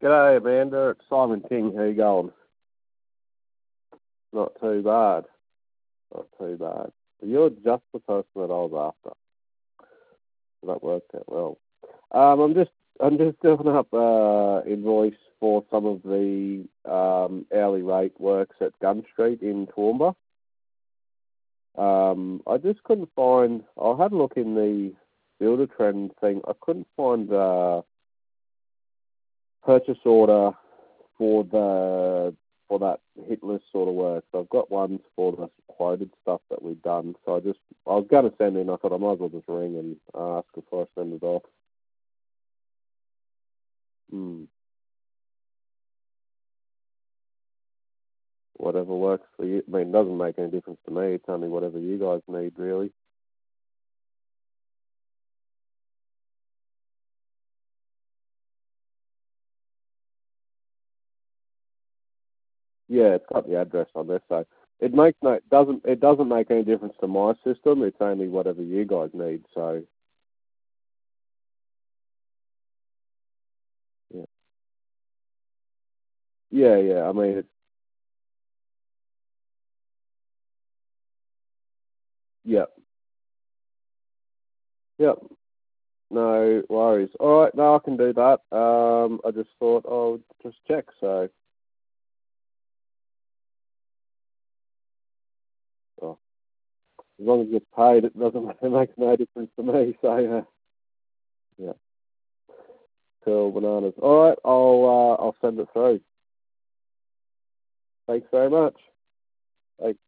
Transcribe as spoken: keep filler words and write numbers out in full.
G'day, Amanda. It's Simon King. How you going? Not too bad. Not too bad. You're just the person that I was after. So that worked out well. Um, I'm just I'm just doing up uh, invoice for some of the um, hourly rate works at Gun Street in Toowoomba. Um, I just couldn't find. I had a look in the Builder Trend thing. I couldn't find uh, purchase order for the for that hit list sort of work. So I've got ones for the quoted stuff that we've done. So I just I was going to send in. I thought I might as well just ring and ask before I send it off. Hmm. Whatever works for you. I mean, it doesn't make any difference to me. It's only whatever you guys need, really. Yeah, it's got the address on there, so it makes no it doesn't it doesn't make any difference to my system. It's only whatever you guys need. So yeah, yeah, yeah. I mean, it's yep, yep. No worries. All right, no, I can do that. Um, I just thought I'll just check. So, oh, as long as you get paid, it doesn't it makes no difference to me. So, uh, yeah, cool bananas. All right, I'll uh, I'll send it through. Thanks very much. Thanks.